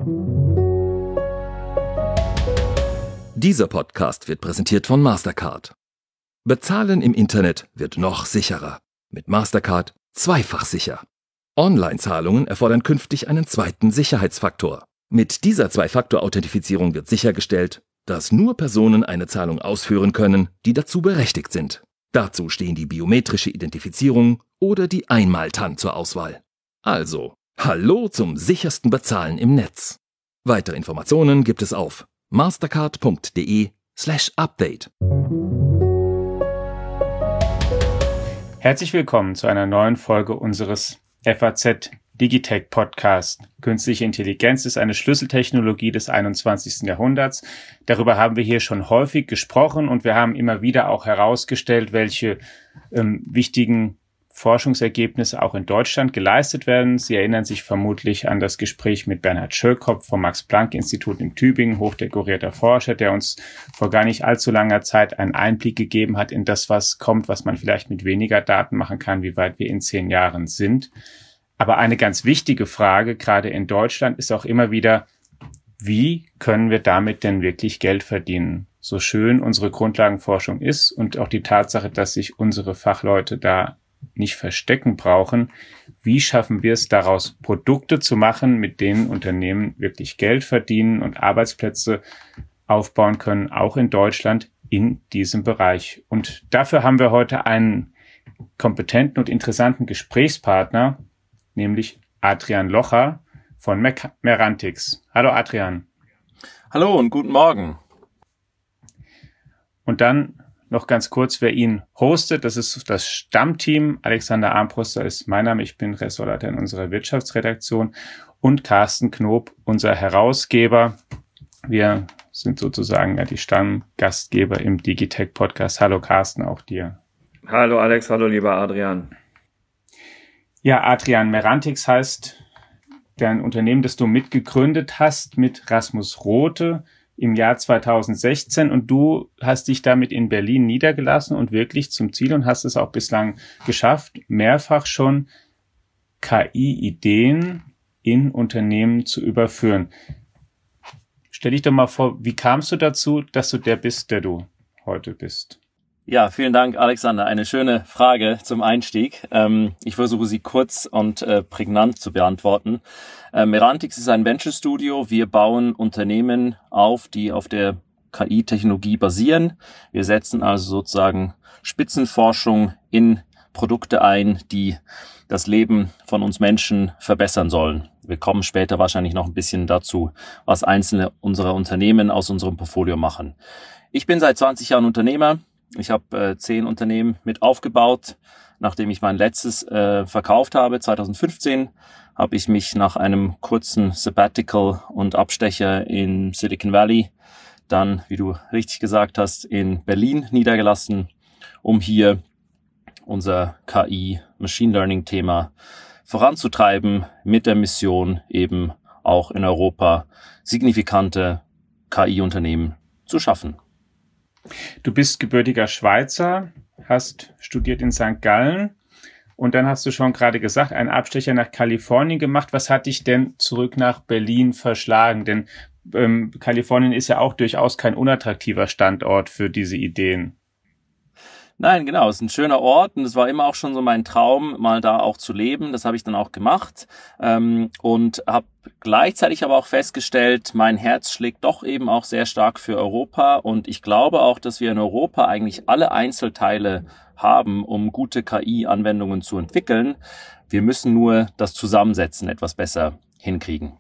Dieser Podcast wird präsentiert von Mastercard. Bezahlen im Internet wird noch sicherer. Mit Mastercard zweifach sicher. Online-Zahlungen erfordern künftig einen zweiten Sicherheitsfaktor. Mit dieser Zwei-Faktor-Authentifizierung wird sichergestellt, dass nur Personen eine Zahlung ausführen können, die dazu berechtigt sind. Dazu stehen die biometrische Identifizierung oder die Einmal-TAN zur Auswahl. Also, hallo zum sichersten Bezahlen im Netz. Weitere Informationen gibt es auf mastercard.de/update. Herzlich willkommen zu einer neuen Folge unseres FAZ Digitech Podcast. Künstliche Intelligenz ist eine Schlüsseltechnologie des 21. Jahrhunderts. Darüber haben wir hier schon häufig gesprochen und wir haben immer wieder auch herausgestellt, welche wichtigen Forschungsergebnisse auch in Deutschland geleistet werden. Sie erinnern sich vermutlich an das Gespräch mit Bernhard Schölkopf vom Max-Planck-Institut in Tübingen, hochdekorierter Forscher, der uns vor gar nicht allzu langer Zeit einen Einblick gegeben hat in das, was kommt, was man vielleicht mit weniger Daten machen kann, wie weit wir in 10 Jahren sind. Aber eine ganz wichtige Frage, gerade in Deutschland, ist auch immer wieder, wie können wir damit denn wirklich Geld verdienen? So schön unsere Grundlagenforschung ist und auch die Tatsache, dass sich unsere Fachleute da nicht verstecken brauchen. Wie schaffen wir es daraus, Produkte zu machen, mit denen Unternehmen wirklich Geld verdienen und Arbeitsplätze aufbauen können, auch in Deutschland in diesem Bereich? Und dafür haben wir heute einen kompetenten und interessanten Gesprächspartner, nämlich Adrian Locher von Merantix. Hallo Adrian. Hallo und guten Morgen. Und dann noch ganz kurz, wer ihn hostet, das ist das Stammteam. Alexander Armbruster ist mein Name, ich bin Ressortleiter in unserer Wirtschaftsredaktion und Carsten Knob, unser Herausgeber. Wir sind sozusagen ja die Stammgastgeber im Digitech Podcast. Hallo Carsten, auch dir. Hallo Alex, hallo lieber Adrian. Ja, Adrian, Merantix heißt dein Unternehmen, das du mitgegründet hast mit Rasmus Rothe im Jahr 2016 und du hast dich damit in Berlin niedergelassen und wirklich zum Ziel und hast es auch bislang geschafft, mehrfach schon KI-Ideen in Unternehmen zu überführen. Stell dich doch mal vor, wie kamst du dazu, dass du der bist, der du heute bist? Ja, vielen Dank, Alexander. Eine schöne Frage zum Einstieg. Ich versuche sie kurz und prägnant zu beantworten. Merantix ist ein Venture-Studio. Wir bauen Unternehmen auf, die auf der KI-Technologie basieren. Wir setzen also sozusagen Spitzenforschung in Produkte ein, die das Leben von uns Menschen verbessern sollen. Wir kommen später wahrscheinlich noch ein bisschen dazu, was einzelne unserer Unternehmen aus unserem Portfolio machen. Ich bin seit 20 Jahren Unternehmer. Ich habe 10 Unternehmen mit aufgebaut. Nachdem ich mein letztes verkauft habe, 2015, habe ich mich nach einem kurzen Sabbatical und Abstecher in Silicon Valley, dann, wie du richtig gesagt hast, in Berlin niedergelassen, um hier unser KI-Machine-Learning-Thema voranzutreiben, mit der Mission eben auch in Europa signifikante KI-Unternehmen zu schaffen. Du bist gebürtiger Schweizer, hast studiert in St. Gallen und dann hast du schon gerade gesagt, einen Abstecher nach Kalifornien gemacht. Was hat dich denn zurück nach Berlin verschlagen? Denn Kalifornien ist ja auch durchaus kein unattraktiver Standort für diese Ideen. Nein, genau, es ist ein schöner Ort und es war immer auch schon so mein Traum, mal da auch zu leben. Das habe ich dann auch gemacht und habe gleichzeitig aber auch festgestellt, mein Herz schlägt doch eben auch sehr stark für Europa und ich glaube auch, dass wir in Europa eigentlich alle Einzelteile haben, um gute KI-Anwendungen zu entwickeln. Wir müssen nur das Zusammensetzen etwas besser hinkriegen.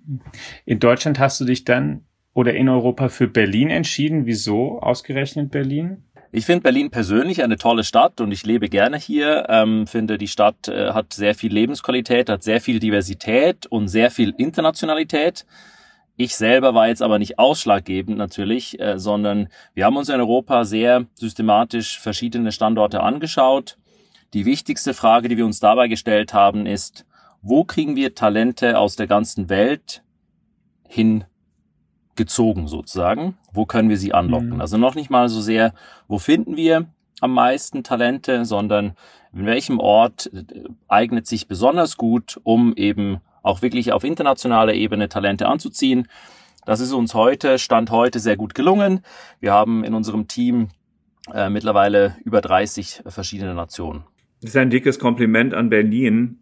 In Deutschland hast du dich dann oder in Europa für Berlin entschieden. Wieso ausgerechnet Berlin? Ich finde Berlin persönlich eine tolle Stadt und ich lebe gerne hier. Finde, die Stadt hat sehr viel Lebensqualität, hat sehr viel Diversität und sehr viel Internationalität. Ich selber war jetzt aber nicht ausschlaggebend natürlich, sondern wir haben uns in Europa sehr systematisch verschiedene Standorte angeschaut. Die wichtigste Frage, die wir uns dabei gestellt haben, ist, wo kriegen wir Talente aus der ganzen Welt hingezogen sozusagen? Wo können wir sie anlocken? Also noch nicht mal so sehr, wo finden wir am meisten Talente, sondern in welchem Ort eignet sich besonders gut, um eben auch wirklich auf internationaler Ebene Talente anzuziehen. Das ist uns Stand heute sehr gut gelungen. Wir haben in unserem Team mittlerweile über 30 verschiedene Nationen. Das ist ein dickes Kompliment an Berlin.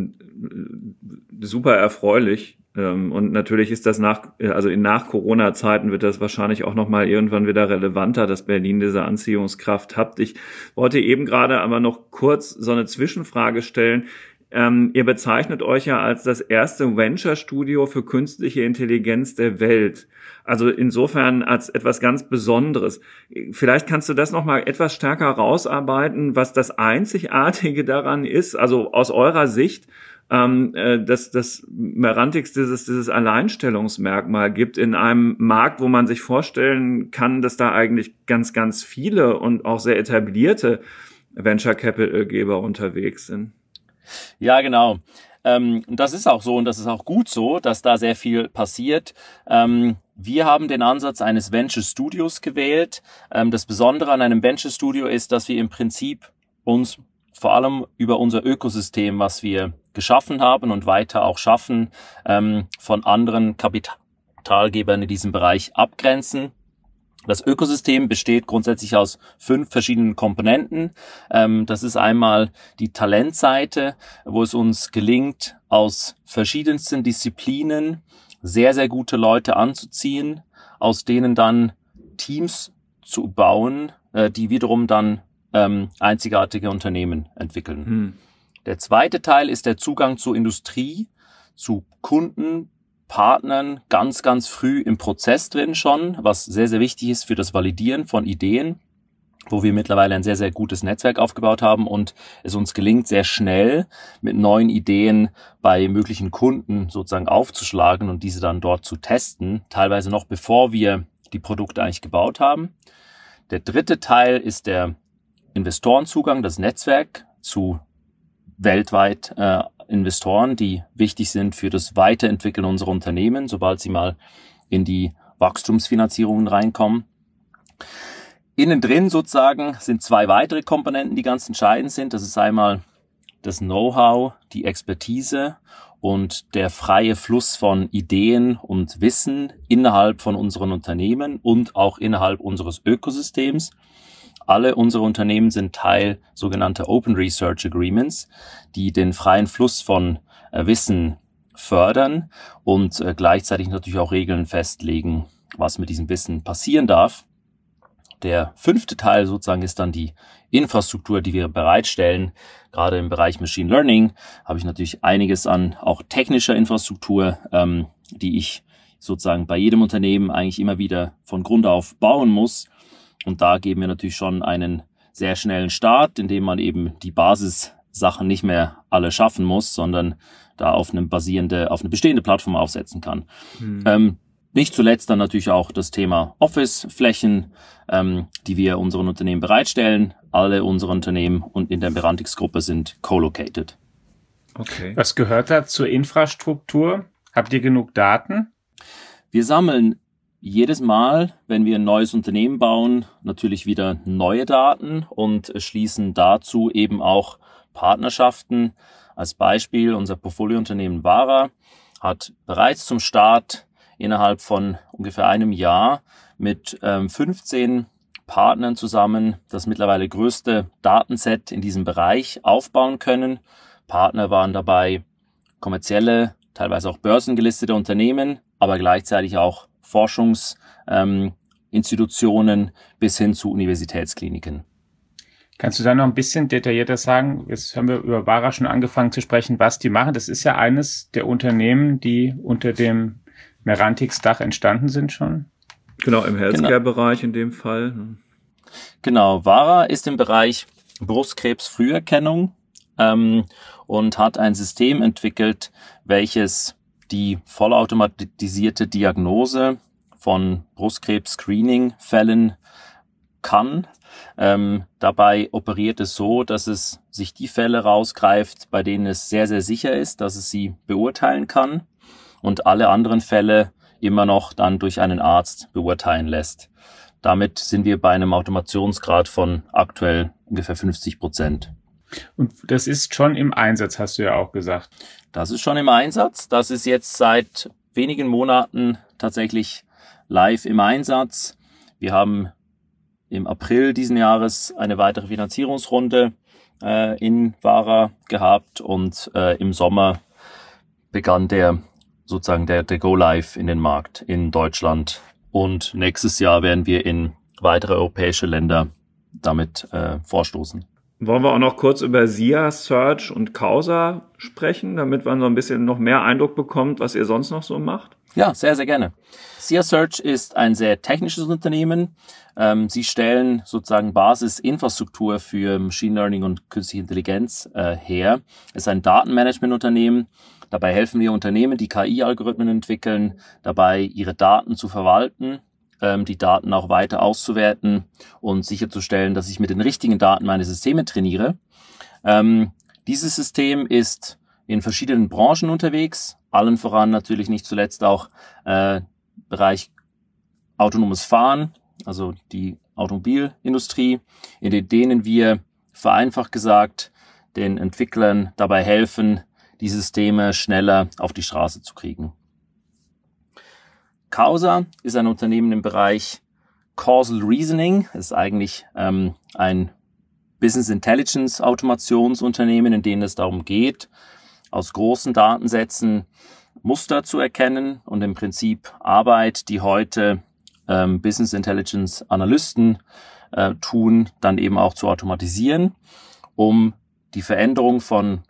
Super erfreulich. Und natürlich ist das nach Corona-Zeiten wird das wahrscheinlich auch nochmal irgendwann wieder relevanter, dass Berlin diese Anziehungskraft hat. Ich wollte eben gerade aber noch kurz so eine Zwischenfrage stellen. Ihr bezeichnet euch ja als das erste Venture-Studio für künstliche Intelligenz der Welt. Also insofern als etwas ganz Besonderes. Vielleicht kannst du das nochmal etwas stärker rausarbeiten, was das Einzigartige daran ist, also aus eurer Sicht, dass das Merantix dieses Alleinstellungsmerkmal gibt in einem Markt, wo man sich vorstellen kann, dass da eigentlich ganz, ganz viele und auch sehr etablierte Venture-Capital-Geber unterwegs sind. Ja, genau. Das ist auch so und das ist auch gut so, dass da sehr viel passiert. Wir haben den Ansatz eines Venture Studios gewählt. Das Besondere an einem Venture Studio ist, dass wir im Prinzip uns vor allem über unser Ökosystem, was wir geschaffen haben und weiter auch schaffen, von anderen Kapitalgebern in diesem Bereich abgrenzen. Das Ökosystem besteht grundsätzlich aus 5 verschiedenen Komponenten. Das ist einmal die Talentseite, wo es uns gelingt, aus verschiedensten Disziplinen sehr, sehr gute Leute anzuziehen, aus denen dann Teams zu bauen, die wiederum dann einzigartige Unternehmen entwickeln. Der zweite Teil ist der Zugang zur Industrie, zu Kunden, Partnern ganz, ganz früh im Prozess drin schon, was sehr, sehr wichtig ist für das Validieren von Ideen, wo wir mittlerweile ein sehr, sehr gutes Netzwerk aufgebaut haben und es uns gelingt, sehr schnell mit neuen Ideen bei möglichen Kunden sozusagen aufzuschlagen und diese dann dort zu testen, teilweise noch bevor wir die Produkte eigentlich gebaut haben. Der dritte Teil ist der Investorenzugang, das Netzwerk zu weltweit Investoren, die wichtig sind für das Weiterentwickeln unserer Unternehmen, sobald sie mal in die Wachstumsfinanzierungen reinkommen. Innen drin sozusagen sind 2 weitere Komponenten, die ganz entscheidend sind. Das ist einmal das Know-how, die Expertise und der freie Fluss von Ideen und Wissen innerhalb von unseren Unternehmen und auch innerhalb unseres Ökosystems. Alle unsere Unternehmen sind Teil sogenannter Open Research Agreements, die den freien Fluss von Wissen fördern und gleichzeitig natürlich auch Regeln festlegen, was mit diesem Wissen passieren darf. Der 5. Teil sozusagen ist dann die Infrastruktur, die wir bereitstellen. Gerade im Bereich Machine Learning habe ich natürlich einiges an auch technischer Infrastruktur, die ich sozusagen bei jedem Unternehmen eigentlich immer wieder von Grund auf bauen muss. Und da geben wir natürlich schon einen sehr schnellen Start, indem man eben die Basissachen nicht mehr alle schaffen muss, sondern da auf eine bestehende Plattform aufsetzen kann. Nicht zuletzt dann natürlich auch das Thema Office-Flächen, die wir unseren Unternehmen bereitstellen. Alle unsere Unternehmen und in der Merantix-Gruppe sind co-located. Okay. Was gehört da zur Infrastruktur? Habt ihr genug Daten? Wir sammeln jedes Mal, wenn wir ein neues Unternehmen bauen, natürlich wieder neue Daten und schließen dazu eben auch Partnerschaften. Als Beispiel, unser Portfoliounternehmen Vara hat bereits zum Start innerhalb von ungefähr einem Jahr mit 15 Partnern zusammen das mittlerweile größte Datenset in diesem Bereich aufbauen können. Partner waren dabei kommerzielle, teilweise auch börsengelistete Unternehmen, aber gleichzeitig auch Forschungsinstitutionen bis hin zu Universitätskliniken. Kannst du da noch ein bisschen detaillierter sagen? Jetzt haben wir über Vara schon angefangen zu sprechen, was die machen. Das ist ja eines der Unternehmen, die unter dem Merantix-Dach entstanden sind schon. Genau, im Healthcare-Bereich in dem Fall. Genau, Vara ist im Bereich Brustkrebsfrüherkennung und hat ein System entwickelt, welches die vollautomatisierte Diagnose von Brustkrebs-Screening-Fällen kann. Dabei operiert es so, dass es sich die Fälle rausgreift, bei denen es sehr, sehr sicher ist, dass es sie beurteilen kann und alle anderen Fälle immer noch dann durch einen Arzt beurteilen lässt. Damit sind wir bei einem Automationsgrad von aktuell ungefähr 50%. Und das ist schon im Einsatz, hast du ja auch gesagt. Das ist schon im Einsatz. Das ist jetzt seit wenigen Monaten tatsächlich live im Einsatz. Wir haben im April diesen Jahres eine weitere Finanzierungsrunde in Vara gehabt und im Sommer begann der Go-Live in den Markt in Deutschland. Und nächstes Jahr werden wir in weitere europäische Länder damit vorstoßen. Wollen wir auch noch kurz über SIA, Search und Causa sprechen, damit man so ein bisschen noch mehr Eindruck bekommt, was ihr sonst noch so macht? Ja, sehr, sehr gerne. SIA Search ist ein sehr technisches Unternehmen. Sie stellen sozusagen Basisinfrastruktur für Machine Learning und Künstliche Intelligenz her. Es ist ein Datenmanagement-Unternehmen. Dabei helfen wir Unternehmen, die KI-Algorithmen entwickeln, dabei ihre Daten zu verwalten, die Daten auch weiter auszuwerten und sicherzustellen, dass ich mit den richtigen Daten meine Systeme trainiere. Dieses System ist in verschiedenen Branchen unterwegs, allen voran natürlich nicht zuletzt auch Bereich autonomes Fahren, also die Automobilindustrie, in denen wir vereinfacht gesagt den Entwicklern dabei helfen, die Systeme schneller auf die Straße zu kriegen. Causa ist ein Unternehmen im Bereich Causal Reasoning. Es ist eigentlich ein Business Intelligence Automationsunternehmen, in dem es darum geht, aus großen Datensätzen Muster zu erkennen und im Prinzip Arbeit, die heute Business Intelligence Analysten tun, dann eben auch zu automatisieren, um die Veränderung von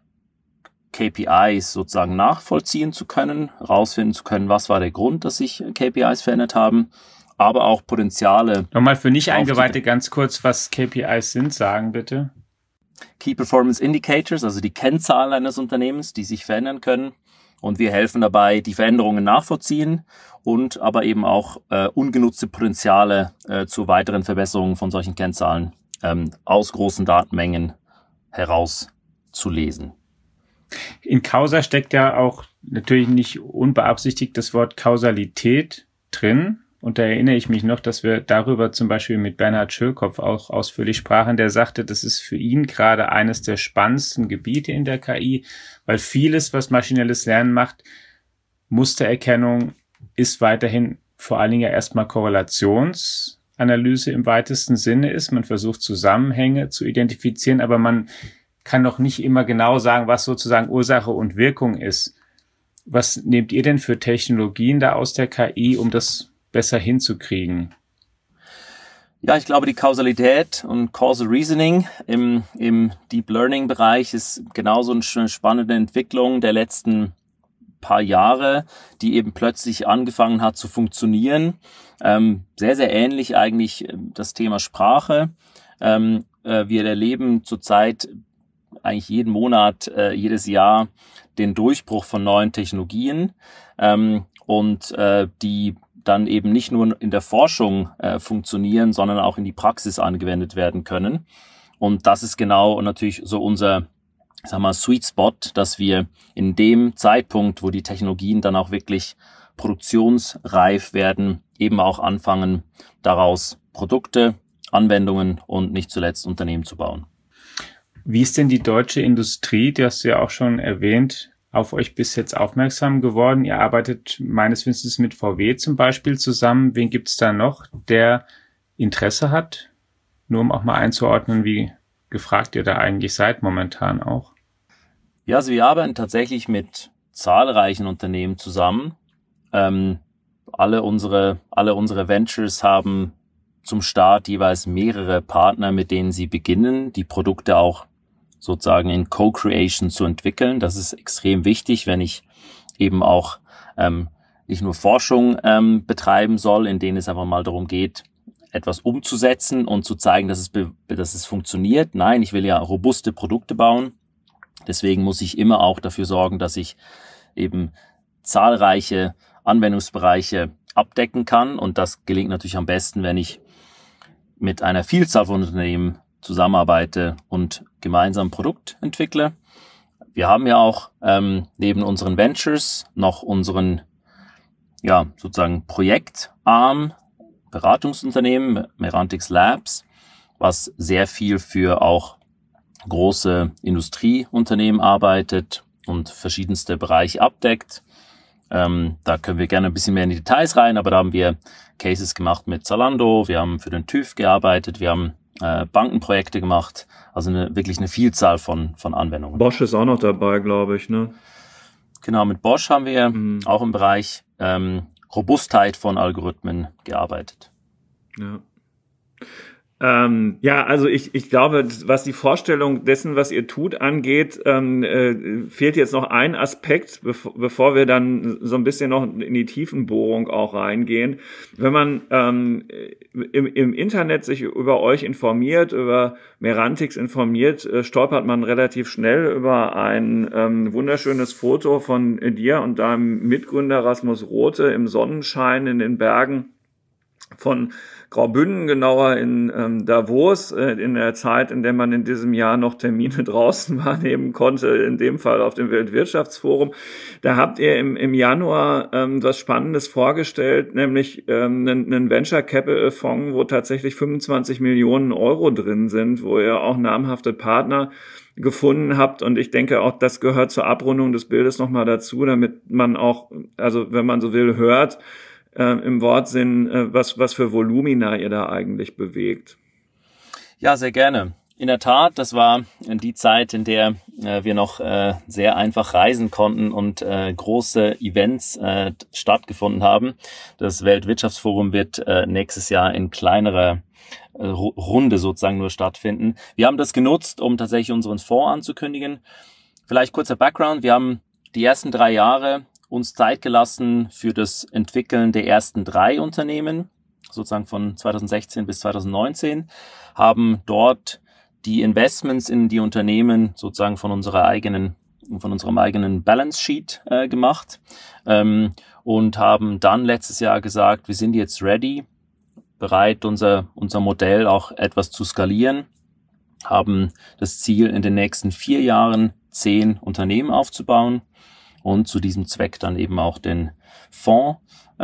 KPIs sozusagen nachvollziehen zu können, herausfinden zu können, was war der Grund, dass sich KPIs verändert haben, aber auch Potenziale. Nochmal für Nicht-Eingeweihte ganz kurz, was KPIs sind, sagen bitte. Key Performance Indicators, also die Kennzahlen eines Unternehmens, die sich verändern können. Und wir helfen dabei, die Veränderungen nachvollziehen und aber eben auch ungenutzte Potenziale zu weiteren Verbesserungen von solchen Kennzahlen aus großen Datenmengen herauszulesen. In Causa steckt ja auch natürlich nicht unbeabsichtigt das Wort Kausalität drin. Und da erinnere ich mich noch, dass wir darüber zum Beispiel mit Bernhard Schölkopf auch ausführlich sprachen, der sagte, das ist für ihn gerade eines der spannendsten Gebiete in der KI, weil vieles, was maschinelles Lernen macht, Mustererkennung, ist weiterhin vor allen Dingen ja erstmal Korrelationsanalyse im weitesten Sinne ist. Man versucht Zusammenhänge zu identifizieren, aber man kann noch nicht immer genau sagen, was sozusagen Ursache und Wirkung ist. Was nehmt ihr denn für Technologien da aus der KI, um das besser hinzukriegen? Ja, ich glaube, die Kausalität und Causal Reasoning im Deep Learning Bereich ist genauso eine spannende Entwicklung der letzten paar Jahre, die eben plötzlich angefangen hat zu funktionieren. Sehr, sehr ähnlich eigentlich das Thema Sprache. Wir erleben zurzeit eigentlich jeden Monat, jedes Jahr den Durchbruch von neuen Technologien und die dann eben nicht nur in der Forschung funktionieren, sondern auch in die Praxis angewendet werden können. Und das ist genau natürlich so unser, Sweet Spot, dass wir in dem Zeitpunkt, wo die Technologien dann auch wirklich produktionsreif werden, eben auch anfangen, daraus Produkte, Anwendungen und nicht zuletzt Unternehmen zu bauen. Wie ist denn die deutsche Industrie, die hast du ja auch schon erwähnt, auf euch bis jetzt aufmerksam geworden? Ihr arbeitet meines Wissens mit VW zum Beispiel zusammen. Wen gibt es da noch, der Interesse hat? Nur um auch mal einzuordnen, wie gefragt ihr da eigentlich seid momentan auch. Ja, also wir arbeiten tatsächlich mit zahlreichen Unternehmen zusammen. Alle unsere Ventures haben zum Start jeweils mehrere Partner, mit denen sie beginnen, die Produkte auch sozusagen in Co-Creation zu entwickeln. Das ist extrem wichtig, wenn ich eben auch nicht nur Forschung betreiben soll, in denen es einfach mal darum geht, etwas umzusetzen und zu zeigen, dass es funktioniert. Nein, ich will ja robuste Produkte bauen. Deswegen muss ich immer auch dafür sorgen, dass ich eben zahlreiche Anwendungsbereiche abdecken kann. Und das gelingt natürlich am besten, wenn ich mit einer Vielzahl von Unternehmen zusammenarbeite und gemeinsam ein Produkt entwickle. Wir haben ja auch neben unseren Ventures noch unseren sozusagen Projektarm, Beratungsunternehmen, Merantix Labs, was sehr viel für auch große Industrieunternehmen arbeitet und verschiedenste Bereiche abdeckt. Da können wir gerne ein bisschen mehr in die Details rein, aber da haben wir Cases gemacht mit Zalando, wir haben für den TÜV gearbeitet, wir haben Bankenprojekte gemacht, also wirklich eine Vielzahl von Anwendungen. Bosch ist auch noch dabei, glaube ich, ne? Genau, mit Bosch haben wir auch im Bereich Robustheit von Algorithmen gearbeitet. Ja. Also ich glaube, was die Vorstellung dessen, was ihr tut, angeht, fehlt jetzt noch ein Aspekt, bevor wir dann so ein bisschen noch in die Tiefenbohrung auch reingehen. Wenn man im Internet sich über euch informiert, über Merantix informiert, stolpert man relativ schnell über ein wunderschönes Foto von dir und deinem Mitgründer Rasmus Rothe im Sonnenschein in den Bergen von Graubünden, genauer in Davos, in der Zeit, in der man in diesem Jahr noch Termine draußen wahrnehmen konnte, in dem Fall auf dem Weltwirtschaftsforum. Da habt ihr im Januar was Spannendes vorgestellt, nämlich einen Venture Capital Fonds, wo tatsächlich 25 Millionen Euro drin sind, wo ihr auch namhafte Partner gefunden habt. Und ich denke auch, das gehört zur Abrundung des Bildes nochmal dazu, damit man auch, also wenn man so will, hört, im Wortsinn, was für Volumina ihr da eigentlich bewegt. Ja, sehr gerne. In der Tat, das war die Zeit, in der wir noch sehr einfach reisen konnten und große Events stattgefunden haben. Das Weltwirtschaftsforum wird nächstes Jahr in kleinerer Runde sozusagen nur stattfinden. Wir haben das genutzt, um tatsächlich unseren Fonds anzukündigen. Vielleicht kurzer Background. Wir haben die ersten 3 Jahre uns Zeit gelassen für das Entwickeln der ersten 3 Unternehmen, sozusagen von 2016 bis 2019, haben dort die Investments in die Unternehmen sozusagen von unserem eigenen Balance Sheet gemacht und haben dann letztes Jahr gesagt, wir sind jetzt ready, bereit, unser Modell auch etwas zu skalieren, haben das Ziel, in den nächsten 4 Jahren 10 Unternehmen aufzubauen und zu diesem Zweck dann eben auch den Fonds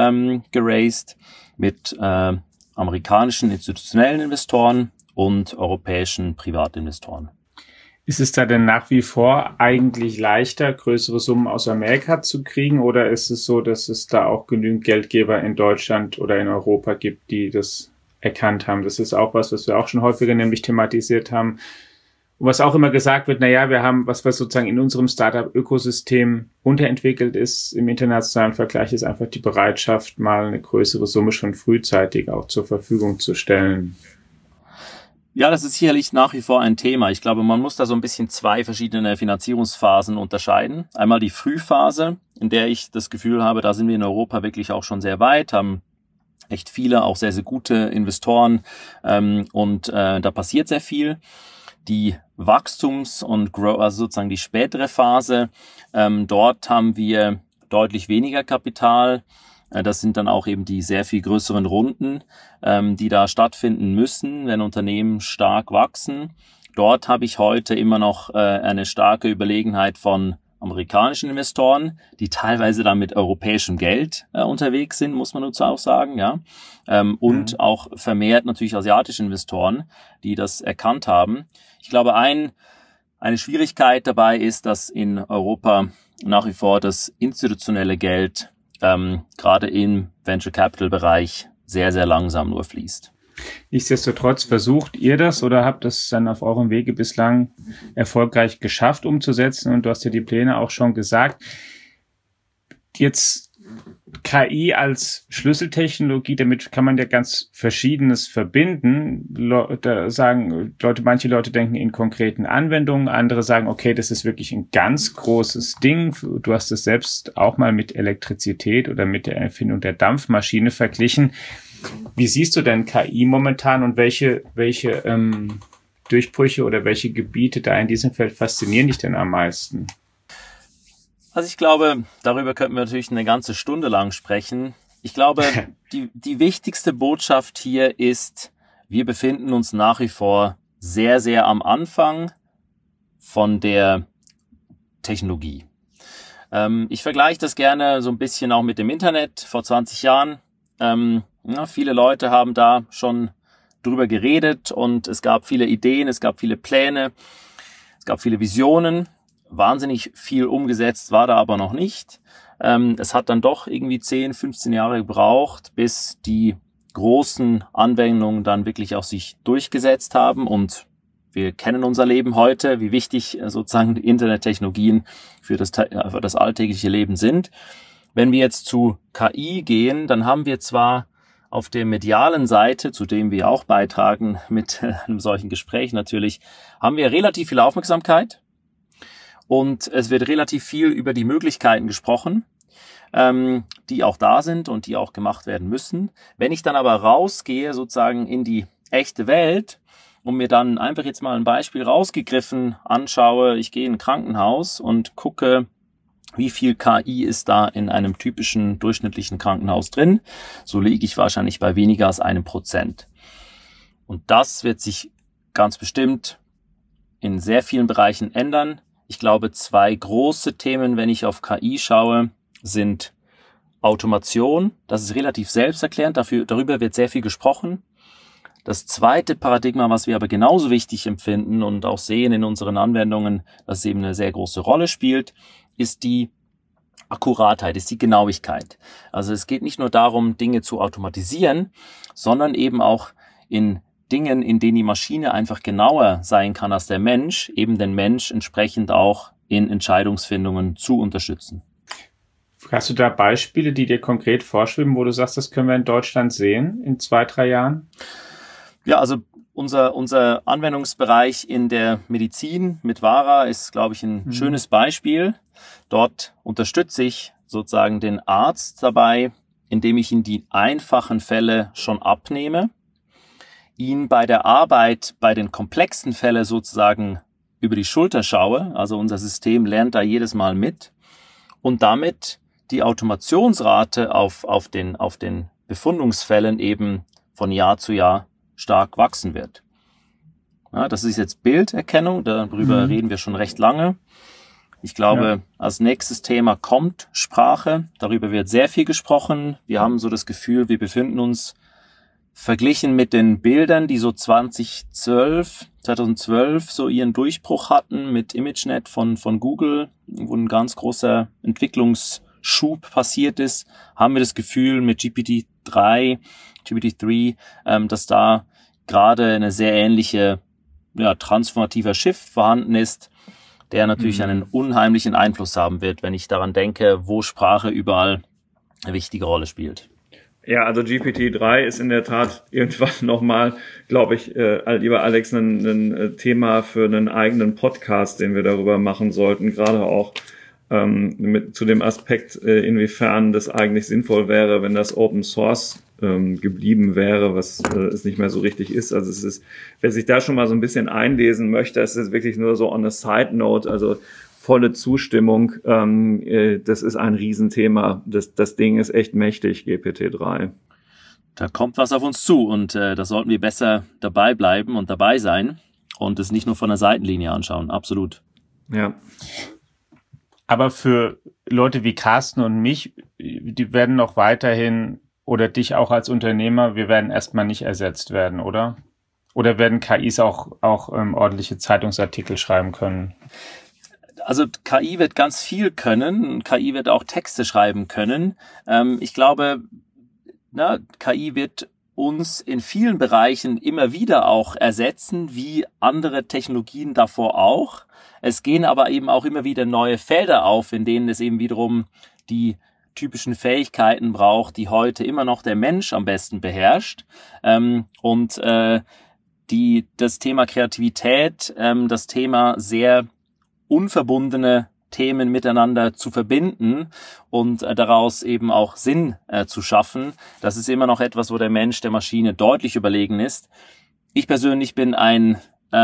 geraced mit amerikanischen institutionellen Investoren und europäischen Privatinvestoren. Ist es da denn nach wie vor eigentlich leichter, größere Summen aus Amerika zu kriegen, oder ist es so, dass es da auch genügend Geldgeber in Deutschland oder in Europa gibt, die das erkannt haben? Das ist auch was wir auch schon häufiger nämlich thematisiert haben. Und was auch immer gesagt wird, wir haben, was sozusagen in unserem Startup-Ökosystem unterentwickelt ist im internationalen Vergleich, ist einfach die Bereitschaft, mal eine größere Summe schon frühzeitig auch zur Verfügung zu stellen. Ja, das ist sicherlich nach wie vor ein Thema. Ich glaube, man muss da so ein bisschen 2 verschiedene Finanzierungsphasen unterscheiden. Einmal die Frühphase, in der ich das Gefühl habe, da sind wir in Europa wirklich auch schon sehr weit, haben echt viele, auch sehr, sehr gute Investoren und da passiert sehr viel. Die Wachstums- und also sozusagen die spätere Phase, dort haben wir deutlich weniger Kapital. Das sind dann auch eben die sehr viel größeren Runden, die da stattfinden müssen, wenn Unternehmen stark wachsen. Dort habe ich heute immer noch eine starke Überlegenheit von amerikanischen Investoren, die teilweise dann mit europäischem Geld unterwegs sind, muss man dazu auch sagen, ja. Und auch vermehrt natürlich asiatische Investoren, die das erkannt haben. Ich glaube, eine Schwierigkeit dabei ist, dass in Europa nach wie vor das institutionelle Geld gerade im Venture Capital Bereich sehr, sehr langsam nur fließt. Nichtsdestotrotz versucht ihr das oder habt das dann auf eurem Wege bislang erfolgreich geschafft umzusetzen, und du hast ja die Pläne auch schon gesagt. Jetzt KI als Schlüsseltechnologie, damit kann man ja ganz Verschiedenes verbinden. Manche Leute denken in konkreten Anwendungen, andere sagen, okay, das ist wirklich ein ganz großes Ding. Du hast es selbst auch mal mit Elektrizität oder mit der Erfindung der Dampfmaschine verglichen. Wie siehst du denn KI momentan und welche Durchbrüche oder welche Gebiete da in diesem Feld faszinieren dich denn am meisten? Also ich glaube, darüber könnten wir natürlich eine ganze Stunde lang sprechen. Ich glaube, die wichtigste Botschaft hier ist, wir befinden uns nach wie vor sehr, sehr am Anfang von der Technologie. Ich vergleiche das gerne so ein bisschen auch mit dem Internet vor 20 Jahren. Viele Leute haben da schon drüber geredet und es gab viele Ideen, es gab viele Pläne. Es gab viele Visionen, wahnsinnig viel umgesetzt war da aber noch nicht. Es hat dann doch irgendwie 10, 15 Jahre gebraucht, bis die großen Anwendungen dann wirklich auch sich durchgesetzt haben, und wir kennen unser Leben heute, wie wichtig sozusagen Internettechnologien für das alltägliche Leben sind. Wenn wir jetzt zu KI gehen, dann haben wir zwar auf der medialen Seite, zu dem wir auch beitragen mit einem solchen Gespräch natürlich, haben wir relativ viel Aufmerksamkeit und es wird relativ viel über die Möglichkeiten gesprochen, die auch da sind und die auch gemacht werden müssen. Wenn ich dann aber rausgehe sozusagen in die echte Welt und mir dann einfach jetzt mal ein Beispiel rausgegriffen anschaue, ich gehe in ein Krankenhaus und gucke, wie viel KI ist da in einem typischen durchschnittlichen Krankenhaus drin, so liege ich wahrscheinlich bei weniger als 1%. Und das wird sich ganz bestimmt in sehr vielen Bereichen ändern. Ich glaube, 2 große Themen, wenn ich auf KI schaue, sind Automation. Das ist relativ selbsterklärend, darüber wird sehr viel gesprochen. Das zweite Paradigma, was wir aber genauso wichtig empfinden und auch sehen in unseren Anwendungen, dass es eben eine sehr große Rolle spielt, ist die Akkuratheit, ist die Genauigkeit. Also es geht nicht nur darum, Dinge zu automatisieren, sondern eben auch in Dingen, in denen die Maschine einfach genauer sein kann als der Mensch, eben den Mensch entsprechend auch in Entscheidungsfindungen zu unterstützen. Hast du da Beispiele, die dir konkret vorschweben, wo du sagst, das können wir in Deutschland sehen in 2, 3 Jahren? Ja, also unser Anwendungsbereich in der Medizin mit VARA ist, glaube ich, ein schönes Beispiel. Dort unterstütze ich sozusagen den Arzt dabei, indem ich ihm die einfachen Fälle schon abnehme, ihn bei der Arbeit, bei den komplexen Fällen sozusagen über die Schulter schaue. Also unser System lernt da jedes Mal mit und damit die Automationsrate auf den Befundungsfällen eben von Jahr zu Jahr stark wachsen wird. Ja, das ist jetzt Bilderkennung, darüber reden wir schon recht lange. Ich glaube, als nächstes Thema kommt Sprache. Darüber wird sehr viel gesprochen. Wir haben so das Gefühl, wir befinden uns verglichen mit den Bildern, die so 2012 so ihren Durchbruch hatten mit ImageNet von Google, wo ein ganz großer Entwicklungsschub passiert ist, haben wir das Gefühl mit GPT-3, dass da gerade eine sehr ähnliche, transformativer Shift vorhanden ist, der natürlich einen unheimlichen Einfluss haben wird, wenn ich daran denke, wo Sprache überall eine wichtige Rolle spielt. Ja, also GPT-3 ist in der Tat irgendwann nochmal, glaube ich, lieber Alex, ein Thema für einen eigenen Podcast, den wir darüber machen sollten, gerade auch zu dem Aspekt, inwiefern das eigentlich sinnvoll wäre, wenn das Open Source geblieben wäre, was es nicht mehr so richtig ist. Also es ist, wer sich da schon mal so ein bisschen einlesen möchte, es ist wirklich nur so on a side note, also volle Zustimmung. Das ist ein Riesenthema. Das Ding ist echt mächtig, GPT-3. Da kommt was auf uns zu und da sollten wir besser dabei bleiben und dabei sein und es nicht nur von der Seitenlinie anschauen. Absolut. Ja. Aber für Leute wie Carsten und mich, die werden noch weiterhin, oder dich auch als Unternehmer, wir werden erstmal nicht ersetzt werden, oder? Oder werden KIs auch ordentliche Zeitungsartikel schreiben können? Also KI wird ganz viel können. KI wird auch Texte schreiben können. Ich glaube, KI wird uns in vielen Bereichen immer wieder auch ersetzen, wie andere Technologien davor auch. Es gehen aber eben auch immer wieder neue Felder auf, in denen es eben wiederum die typischen Fähigkeiten braucht, die heute immer noch der Mensch am besten beherrscht. Das Thema Kreativität, das Thema sehr unverbundene Themen miteinander zu verbinden und daraus eben auch Sinn zu schaffen, das ist immer noch etwas, wo der Mensch der Maschine deutlich überlegen ist. Ich persönlich bin ein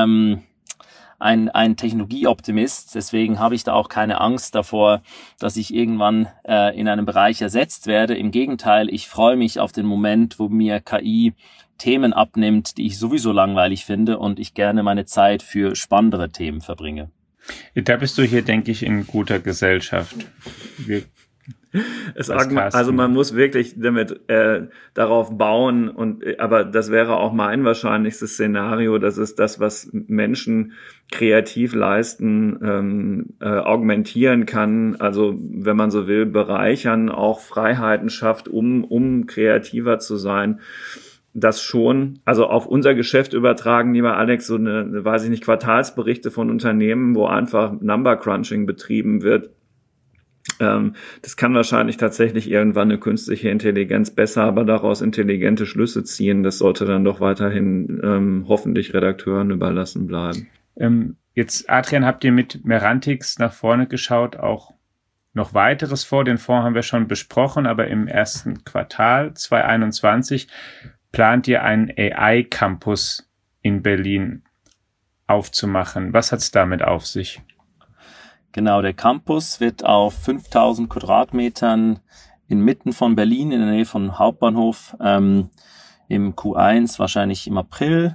Technologieoptimist, deswegen habe ich da auch keine Angst davor, dass ich irgendwann in einem Bereich ersetzt werde. Im Gegenteil, ich freue mich auf den Moment, wo mir KI Themen abnimmt, die ich sowieso langweilig finde und ich gerne meine Zeit für spannendere Themen verbringe. Da bist du hier, denke ich, in guter Gesellschaft. Wir Also man muss wirklich damit darauf bauen, aber das wäre auch mein wahrscheinlichstes Szenario, dass es das, was Menschen kreativ leisten, augmentieren kann, also wenn man so will, bereichern, auch Freiheiten schafft, um kreativer zu sein. Das schon, also auf unser Geschäft übertragen, lieber Alex, so eine, weiß ich nicht, Quartalsberichte von Unternehmen, wo einfach Number Crunching betrieben wird. Das kann wahrscheinlich tatsächlich irgendwann eine künstliche Intelligenz besser, aber daraus intelligente Schlüsse ziehen. Das sollte dann doch weiterhin hoffentlich Redakteuren überlassen bleiben. Jetzt, Adrian, habt ihr mit Merantix nach vorne geschaut, auch noch weiteres vor? Den Fonds haben wir schon besprochen, aber im ersten Quartal 2021 plant ihr einen AI-Campus in Berlin aufzumachen. Was hat es damit auf sich? Genau, der Campus wird auf 5000 Quadratmetern inmitten von Berlin, in der Nähe von Hauptbahnhof, im Q1, wahrscheinlich im April,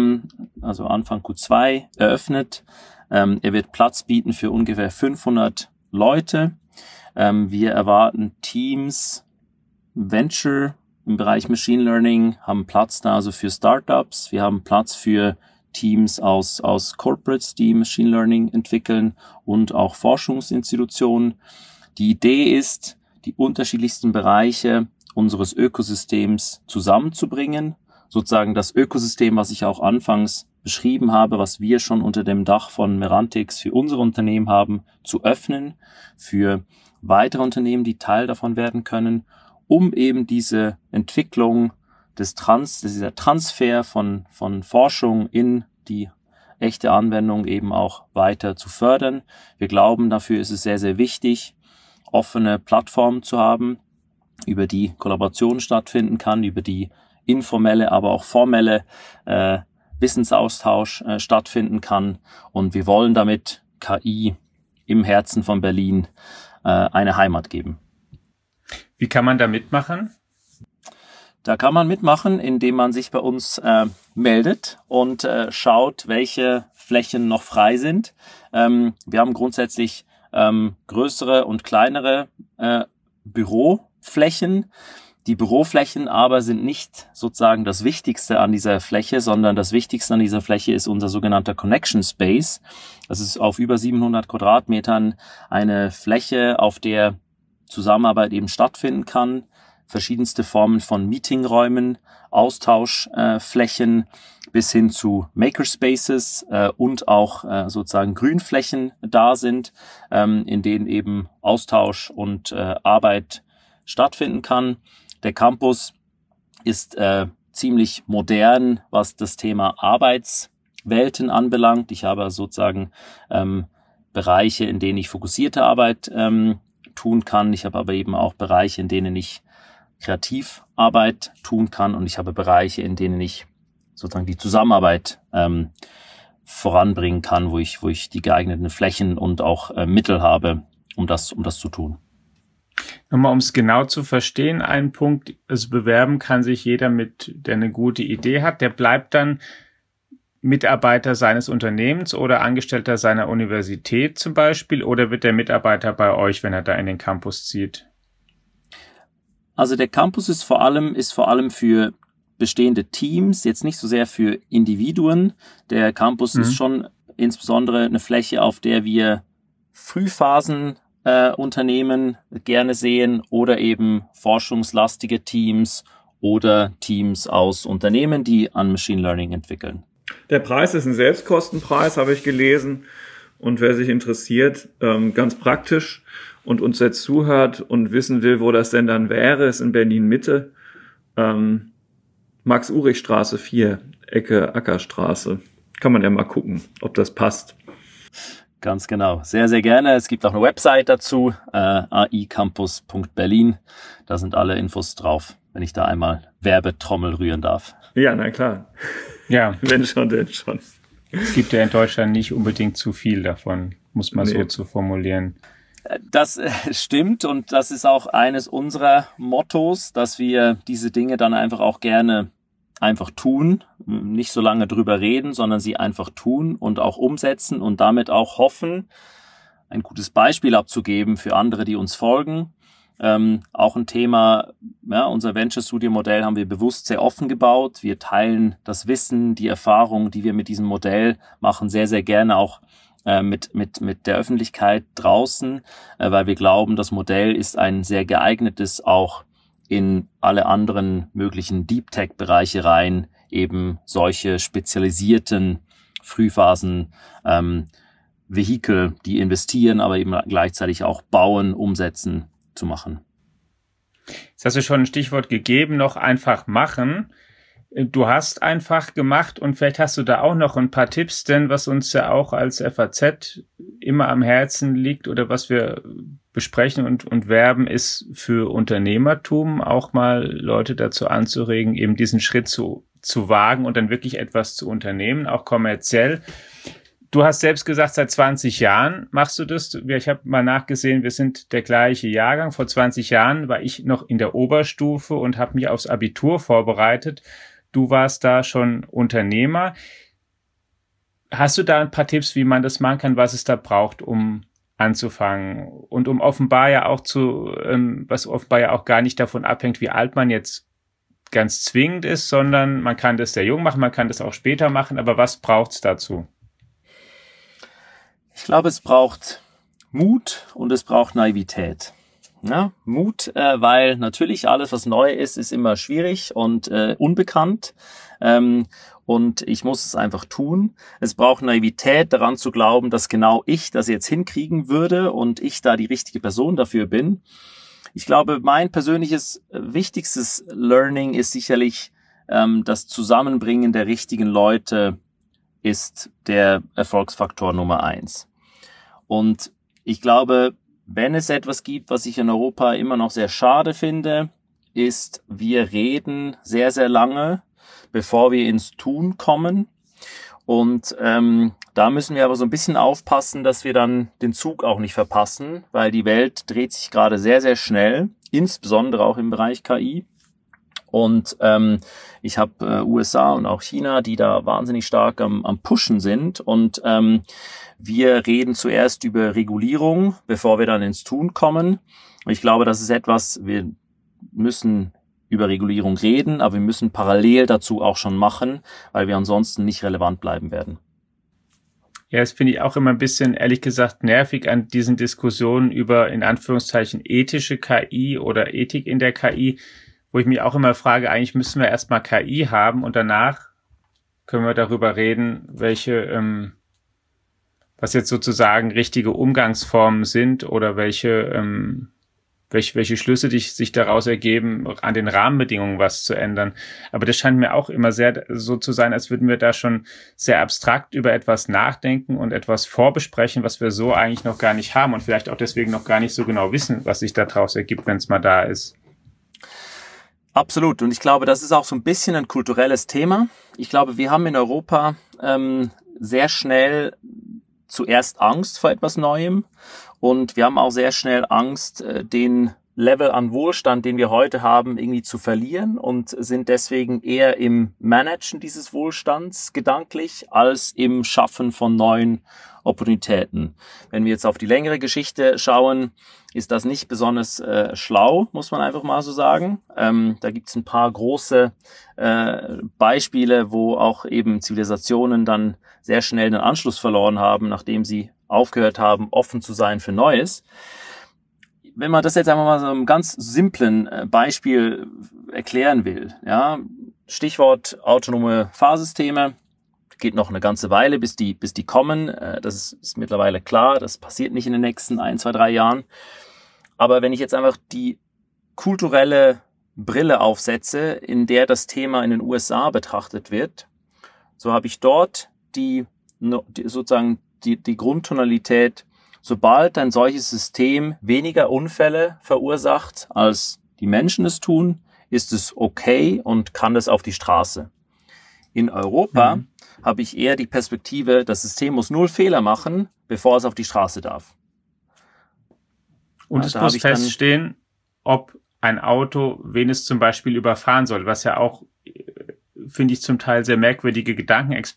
also Anfang Q2 eröffnet. Er wird Platz bieten für ungefähr 500 Leute. Wir erwarten Teams, Venture im Bereich Machine Learning, haben Platz da also für Startups. Wir haben Platz für Teams aus Corporates, die Machine Learning entwickeln und auch Forschungsinstitutionen. Die Idee ist, die unterschiedlichsten Bereiche unseres Ökosystems zusammenzubringen. Sozusagen das Ökosystem, was ich auch anfangs beschrieben habe, was wir schon unter dem Dach von Merantix für unsere Unternehmen haben, zu öffnen für weitere Unternehmen, die Teil davon werden können, um eben diese Entwicklung dieser Transfer von Forschung in die echte Anwendung eben auch weiter zu fördern. Wir glauben, dafür ist es sehr, sehr wichtig, offene Plattformen zu haben, über die Kollaboration stattfinden kann, über die informelle, aber auch formelle Wissensaustausch stattfinden kann. Und wir wollen damit KI im Herzen von Berlin eine Heimat geben. Wie kann man da mitmachen? Da kann man mitmachen, indem man sich bei uns meldet und schaut, welche Flächen noch frei sind. Wir haben grundsätzlich größere und kleinere Büroflächen. Die Büroflächen aber sind nicht sozusagen das Wichtigste an dieser Fläche, sondern das Wichtigste an dieser Fläche ist unser sogenannter Connection Space. Das ist auf über 700 Quadratmetern eine Fläche, auf der Zusammenarbeit eben stattfinden kann. Verschiedenste Formen von Meetingräumen, Austauschflächen bis hin zu Makerspaces und auch sozusagen Grünflächen da sind, in denen eben Austausch und Arbeit stattfinden kann. Der Campus ist ziemlich modern, was das Thema Arbeitswelten anbelangt. Ich habe sozusagen Bereiche, in denen ich fokussierte Arbeit tun kann. Ich habe aber eben auch Bereiche, in denen ich Kreativarbeit tun kann, und ich habe Bereiche, in denen ich sozusagen die Zusammenarbeit voranbringen kann, wo ich die geeigneten Flächen und auch Mittel habe, um das zu tun. Nochmal, um es genau zu verstehen, ein Punkt, also bewerben kann sich jeder der eine gute Idee hat, der bleibt dann Mitarbeiter seines Unternehmens oder Angestellter seiner Universität zum Beispiel, oder wird der Mitarbeiter bei euch, wenn er da in den Campus zieht? Also der Campus ist vor allem für bestehende Teams, jetzt nicht so sehr für Individuen. Der Campus ist schon insbesondere eine Fläche, auf der wir Frühphasen Unternehmen gerne sehen oder eben forschungslastige Teams oder Teams aus Unternehmen, die an Machine Learning entwickeln. Der Preis ist ein Selbstkostenpreis, habe ich gelesen. Und wer sich interessiert, ganz praktisch und uns jetzt zuhört und wissen will, wo das denn dann wäre, ist in Berlin-Mitte, Max-Urich-Straße 4, Ecke Ackerstraße. Kann man ja mal gucken, ob das passt. Ganz genau. Sehr, sehr gerne. Es gibt auch eine Website dazu, aicampus.berlin. Da sind alle Infos drauf, wenn ich da einmal Werbetrommel rühren darf. Ja, na klar. Ja. Wenn schon, denn schon. Es gibt ja in Deutschland nicht unbedingt zu viel davon, muss man so zu formulieren. Das stimmt, und das ist auch eines unserer Mottos, dass wir diese Dinge dann einfach auch gerne einfach tun, nicht so lange drüber reden, sondern sie einfach tun und auch umsetzen und damit auch hoffen, ein gutes Beispiel abzugeben für andere, die uns folgen. Auch ein Thema, ja, unser Venture Studio Modell haben wir bewusst sehr offen gebaut. Wir teilen das Wissen, die Erfahrung, die wir mit diesem Modell machen, sehr, sehr gerne auch mit der Öffentlichkeit draußen, weil wir glauben, das Modell ist ein sehr geeignetes, auch in alle anderen möglichen Deep Tech Bereiche rein, eben solche spezialisierten Frühphasen, Vehikel, die investieren, aber eben gleichzeitig auch bauen, umsetzen, zu machen. Jetzt hast du schon ein Stichwort gegeben, noch einfach machen. Du hast einfach gemacht und vielleicht hast du da auch noch ein paar Tipps, denn was uns ja auch als FAZ immer am Herzen liegt oder was wir besprechen und werben, ist für Unternehmertum auch mal Leute dazu anzuregen, eben diesen Schritt zu wagen und dann wirklich etwas zu unternehmen, auch kommerziell. Du hast selbst gesagt, seit 20 Jahren machst du das. Ich habe mal nachgesehen, wir sind der gleiche Jahrgang. Vor 20 Jahren war ich noch in der Oberstufe und habe mich aufs Abitur vorbereitet. Du warst da schon Unternehmer. Hast du da ein paar Tipps, wie man das machen kann, was es da braucht, um anzufangen? Und um offenbar ja auch was offenbar ja auch gar nicht davon abhängt, wie alt man jetzt ganz zwingend ist, sondern man kann das sehr jung machen, man kann das auch später machen. Aber was braucht es dazu? Ich glaube, es braucht Mut und es braucht Naivität. Ja, Mut, weil natürlich alles, was neu ist, ist immer schwierig und unbekannt. Und ich muss es einfach tun. Es braucht Naivität, daran zu glauben, dass genau ich das jetzt hinkriegen würde und ich da die richtige Person dafür bin. Ich glaube, mein persönliches wichtigstes Learning ist sicherlich das Zusammenbringen der richtigen Leute ist der Erfolgsfaktor Nummer 1. Und ich glaube, wenn es etwas gibt, was ich in Europa immer noch sehr schade finde, ist, wir reden sehr, sehr lange, bevor wir ins Tun kommen. Und da müssen wir aber so ein bisschen aufpassen, dass wir dann den Zug auch nicht verpassen, weil die Welt dreht sich gerade sehr, sehr schnell, insbesondere auch im Bereich KI. Und ich habe USA und auch China, die da wahnsinnig stark am Pushen sind. Und wir reden zuerst über Regulierung, bevor wir dann ins Tun kommen. Und ich glaube, das ist etwas, wir müssen über Regulierung reden, aber wir müssen parallel dazu auch schon machen, weil wir ansonsten nicht relevant bleiben werden. Ja, das finde ich auch immer ein bisschen, ehrlich gesagt, nervig an diesen Diskussionen über, in Anführungszeichen, ethische KI oder Ethik in der KI, wo ich mich auch immer frage, eigentlich müssen wir erstmal KI haben und danach können wir darüber reden, was jetzt sozusagen richtige Umgangsformen sind oder welche Schlüsse sich daraus ergeben, an den Rahmenbedingungen was zu ändern. Aber das scheint mir auch immer sehr so zu sein, als würden wir da schon sehr abstrakt über etwas nachdenken und etwas vorbesprechen, was wir so eigentlich noch gar nicht haben und vielleicht auch deswegen noch gar nicht so genau wissen, was sich daraus ergibt, wenn es mal da ist. Absolut. Und ich glaube, das ist auch so ein bisschen ein kulturelles Thema. Ich glaube, wir haben in Europa sehr schnell zuerst Angst vor etwas Neuem und wir haben auch sehr schnell Angst, den Level an Wohlstand, den wir heute haben, irgendwie zu verlieren und sind deswegen eher im Managen dieses Wohlstands gedanklich als im Schaffen von neuen Opportunitäten. Wenn wir jetzt auf die längere Geschichte schauen, ist das nicht besonders schlau, muss man einfach mal so sagen. Da gibt es ein paar große Beispiele, wo auch eben Zivilisationen dann sehr schnell den Anschluss verloren haben, nachdem sie aufgehört haben, offen zu sein für Neues. Wenn man das jetzt einfach mal so einem ganz simplen Beispiel erklären will, ja, Stichwort autonome Fahrsysteme, geht noch eine ganze Weile, bis die kommen. Das ist mittlerweile klar, das passiert nicht in den nächsten 1, 2, 3 Jahren. Aber wenn ich jetzt einfach die kulturelle Brille aufsetze, in der das Thema in den USA betrachtet wird, so habe ich dort die Grundtonalität: Sobald ein solches System weniger Unfälle verursacht, als die Menschen es tun, ist es okay und kann es auf die Straße. In Europa habe ich eher die Perspektive, das System muss 0 Fehler machen, bevor es auf die Straße darf. Und es muss feststehen, ob ein Auto wen es zum Beispiel überfahren soll, was ja auch, finde ich, zum Teil sehr merkwürdige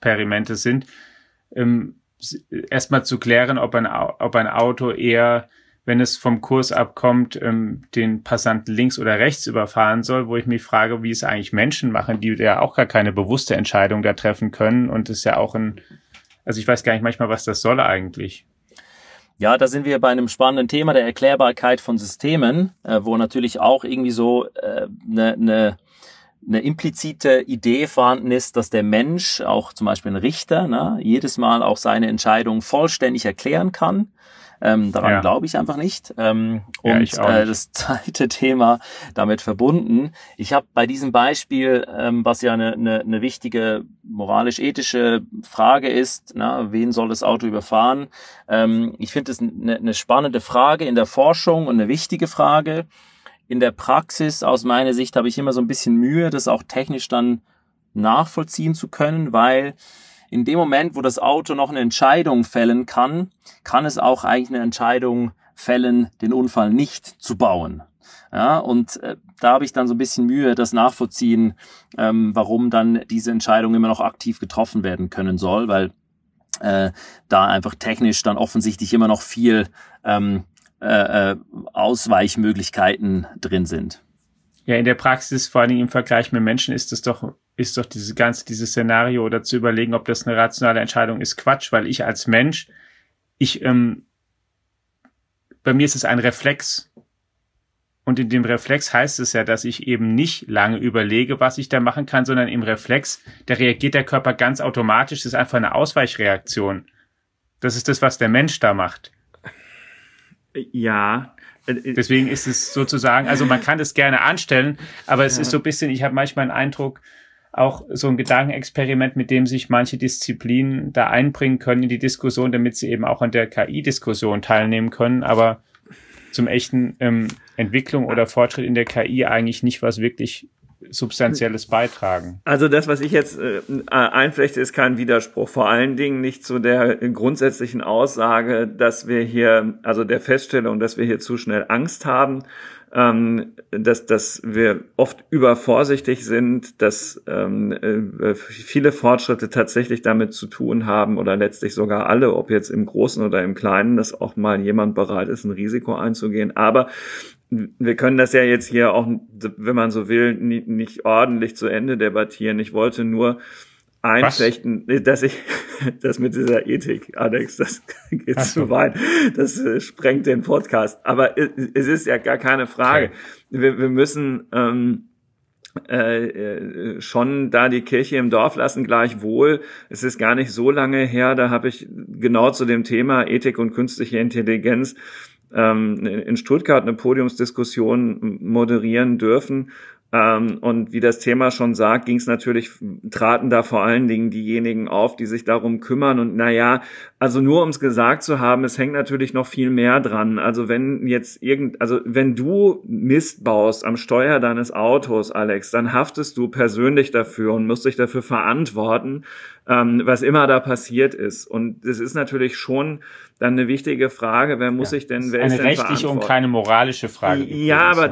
Gedankenexperimente sind. Erstmal zu klären, ob ein Auto eher wenn es vom Kurs abkommt, den Passanten links oder rechts überfahren soll, wo ich mich frage, wie es eigentlich Menschen machen, die ja auch gar keine bewusste Entscheidung da treffen können. Und es ist ja auch also ich weiß gar nicht manchmal, was das soll eigentlich. Ja, da sind wir bei einem spannenden Thema der Erklärbarkeit von Systemen, wo natürlich auch irgendwie so eine implizite Idee vorhanden ist, dass der Mensch, auch zum Beispiel ein Richter, jedes Mal auch seine Entscheidung vollständig erklären kann. Daran glaube ich einfach nicht. Ich auch nicht. Das zweite Thema damit verbunden. Ich habe bei diesem Beispiel, was ja eine wichtige moralisch-ethische Frage ist, wen soll das Auto überfahren? Ich finde das eine spannende Frage in der Forschung und eine wichtige Frage. In der Praxis, aus meiner Sicht, habe ich immer so ein bisschen Mühe, das auch technisch dann nachvollziehen zu können, weil in dem Moment, wo das Auto noch eine Entscheidung fällen kann, kann es auch eigentlich eine Entscheidung fällen, den Unfall nicht zu bauen. Ja, und da habe ich dann so ein bisschen Mühe, das nachvollziehen, warum dann diese Entscheidung immer noch aktiv getroffen werden können soll, weil da einfach technisch dann offensichtlich immer noch viel Ausweichmöglichkeiten drin sind. Ja, in der Praxis, vor allen Dingen im Vergleich mit Menschen, ist doch dieses Szenario oder zu überlegen, ob das eine rationale Entscheidung ist, Quatsch, weil ich als Mensch, bei mir ist es ein Reflex. Und in dem Reflex heißt es ja, dass ich eben nicht lange überlege, was ich da machen kann, sondern im Reflex, da reagiert der Körper ganz automatisch, das ist einfach eine Ausweichreaktion. Das ist das, was der Mensch da macht. Ja. Deswegen ist es sozusagen, also man kann das gerne anstellen, aber es ist so ein bisschen, ich habe manchmal den Eindruck, auch so ein Gedankenexperiment, mit dem sich manche Disziplinen da einbringen können in die Diskussion, damit sie eben auch an der KI-Diskussion teilnehmen können, aber zum echten Entwicklung oder Fortschritt in der KI eigentlich nicht was wirklich Substanzielles beitragen. Also das, was ich jetzt einflechte, ist kein Widerspruch. Vor allen Dingen nicht zu der grundsätzlichen Aussage, dass wir hier, also der Feststellung, dass wir hier zu schnell Angst haben, dass wir oft übervorsichtig sind, dass viele Fortschritte tatsächlich damit zu tun haben oder letztlich sogar alle, ob jetzt im Großen oder im Kleinen, dass auch mal jemand bereit ist, ein Risiko einzugehen. Aber wir können das ja jetzt hier auch, wenn man so will, nicht ordentlich zu Ende debattieren. Ich wollte nur einflechten, dass ich das mit dieser Ethik, Alex, das geht zu weit. Das sprengt den Podcast. Aber es ist ja gar keine Frage. Okay. Wir müssen schon da die Kirche im Dorf lassen, gleichwohl. Es ist gar nicht so lange her, da habe ich genau zu dem Thema Ethik und künstliche Intelligenz in Stuttgart eine Podiumsdiskussion moderieren dürfen. Und wie das Thema schon sagt, traten da vor allen Dingen diejenigen auf, die sich darum kümmern. Und also nur um es gesagt zu haben, es hängt natürlich noch viel mehr dran. Also wenn du Mist baust am Steuer deines Autos, Alex, dann haftest du persönlich dafür und musst dich dafür verantworten, was immer da passiert ist. Und es ist natürlich schon dann eine wichtige Frage, wer ist denn eine rechtliche und keine moralische Frage. Ja, aber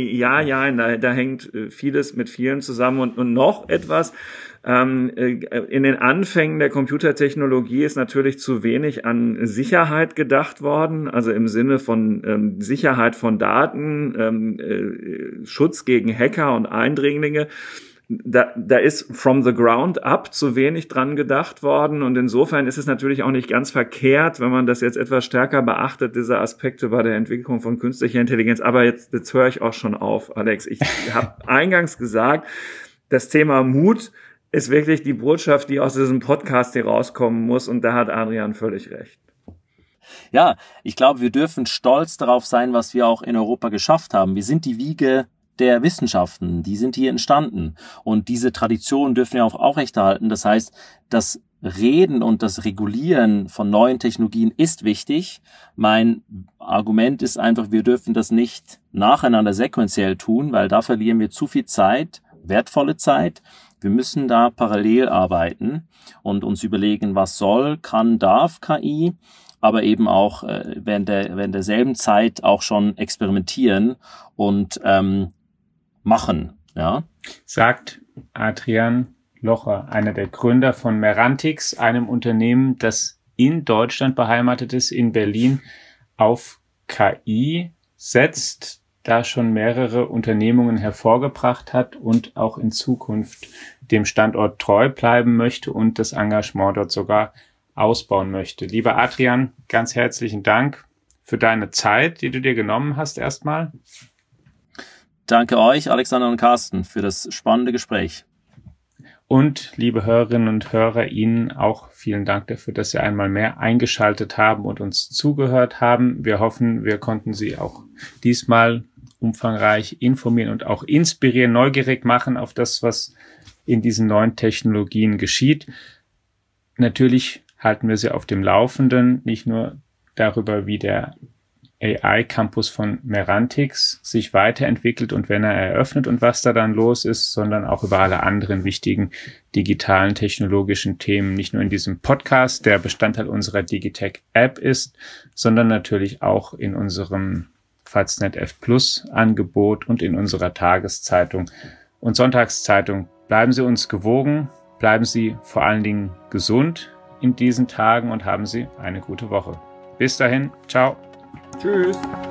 da hängt vieles mit vielen zusammen und noch etwas. In den Anfängen der Computertechnologie ist natürlich zu wenig an Sicherheit gedacht worden, also im Sinne von Sicherheit von Daten, Schutz gegen Hacker und Eindringlinge. Da ist from the ground up zu wenig dran gedacht worden und insofern ist es natürlich auch nicht ganz verkehrt, wenn man das jetzt etwas stärker beachtet, diese Aspekte bei der Entwicklung von künstlicher Intelligenz. Aber jetzt höre ich auch schon auf, Alex. Ich habe eingangs gesagt, das Thema Mut ist wirklich die Botschaft, die aus diesem Podcast hier rauskommen muss und da hat Adrian völlig recht. Ja, ich glaube, wir dürfen stolz darauf sein, was wir auch in Europa geschafft haben. Wir sind die Wiege der Wissenschaften, die sind hier entstanden. Und diese Tradition dürfen wir auch aufrechterhalten. Das heißt, das Reden und das Regulieren von neuen Technologien ist wichtig. Mein Argument ist einfach, wir dürfen das nicht nacheinander sequenziell tun, weil da verlieren wir zu viel Zeit, wertvolle Zeit. Wir müssen da parallel arbeiten und uns überlegen, was darf KI, aber eben auch während derselben Zeit auch schon experimentieren und machen, ja. Sagt Adrian Locher, einer der Gründer von Merantix, einem Unternehmen, das in Deutschland beheimatet ist, in Berlin, auf KI setzt, da schon mehrere Unternehmungen hervorgebracht hat und auch in Zukunft dem Standort treu bleiben möchte und das Engagement dort sogar ausbauen möchte. Lieber Adrian, ganz herzlichen Dank für deine Zeit, die du dir genommen hast erstmal. Danke euch, Alexander und Carsten, für das spannende Gespräch. Und liebe Hörerinnen und Hörer, Ihnen auch vielen Dank dafür, dass Sie einmal mehr eingeschaltet haben und uns zugehört haben. Wir hoffen, wir konnten Sie auch diesmal umfangreich informieren und auch inspirieren, neugierig machen auf das, was in diesen neuen Technologien geschieht. Natürlich halten wir Sie auf dem Laufenden, nicht nur darüber, wie der AI-Campus von Merantix sich weiterentwickelt und wenn er eröffnet und was da dann los ist, sondern auch über alle anderen wichtigen digitalen technologischen Themen, nicht nur in diesem Podcast, der Bestandteil unserer Digitech-App ist, sondern natürlich auch in unserem Faznet F Plus Angebot und in unserer Tageszeitung und Sonntagszeitung. Bleiben Sie uns gewogen, bleiben Sie vor allen Dingen gesund in diesen Tagen und haben Sie eine gute Woche. Bis dahin, ciao. Tschüss.